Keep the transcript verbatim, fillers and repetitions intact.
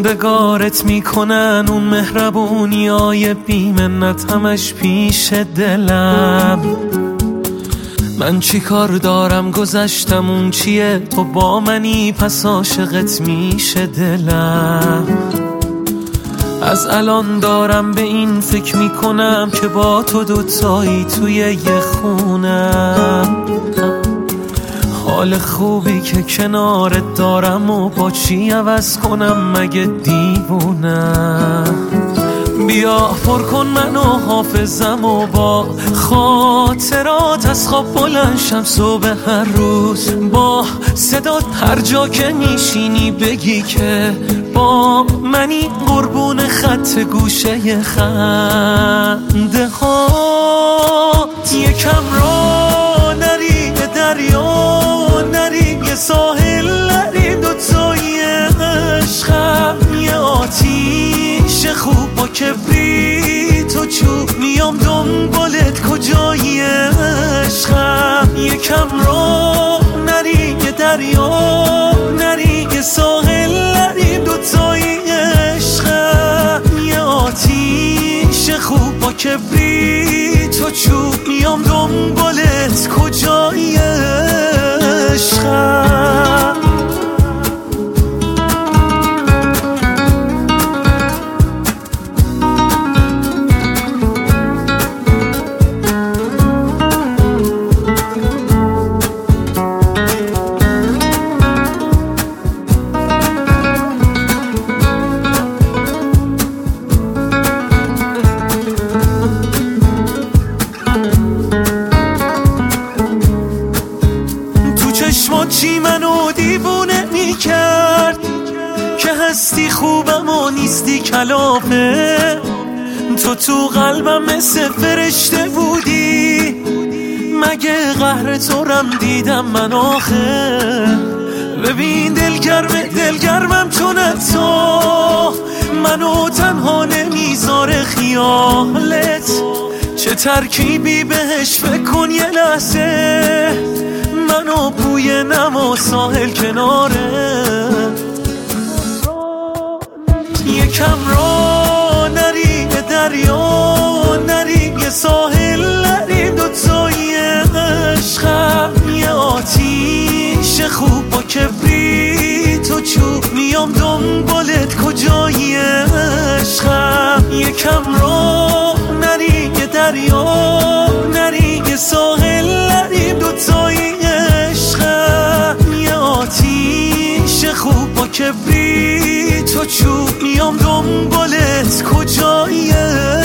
موندگارت میکنن اون مهربونی های بیمنت همش پیش دلم. من چی کار دارم گذشتم اون چیه، تو با منی پس عاشقت میشه دلم. از الان دارم به این فکر میکنم که با تو دوتایی توی یه خونم. حال خوبی که کنارت دارم و با چی عوض کنم مگه دیوونم. بیا پر کن منو حافظم و با خاطرات از خواب بلند شم صبح هر روز. با صدات هر جا که میشینی بگی که با منی، قربون خط گوشه خنده هات. یکم را نری به دریا نری، یه ساحل نری، دوتایی عشقم یه آتیش خوب با کبریت و چوب. میام دنبالت کجایی عشقم. یکم را نری یه دریا نری، یه ساحل نری، دوتایی عشقم یه آتیش خوب با کبریت و چوب. میام دنبالت کجایی عشقم. چی منو دیوونه میکرد که هستی خوبم و نیستی کلافه. تو تو قلبم مثل فرشته بودی، مگه قهر تو رم دیدم من آخه. ببین دلگرم دلگرمم چون تو منو تنها نمیذاره خیالت. چه ترکیبی بهش فکر کن یه لحظه، منو بوی نم و ساحل کناره. یکم را نری به دریا نری، یه ساحل نری، دوتایی عشقم یه آتیش خوب با کبریت و چوب. میام دنبالت کجایی عشقم. یکم را نری یه دریا نری، یه ساحل نری، دوتایی آتیش خوب با کبریت و چوب. میام دنبالت کجایی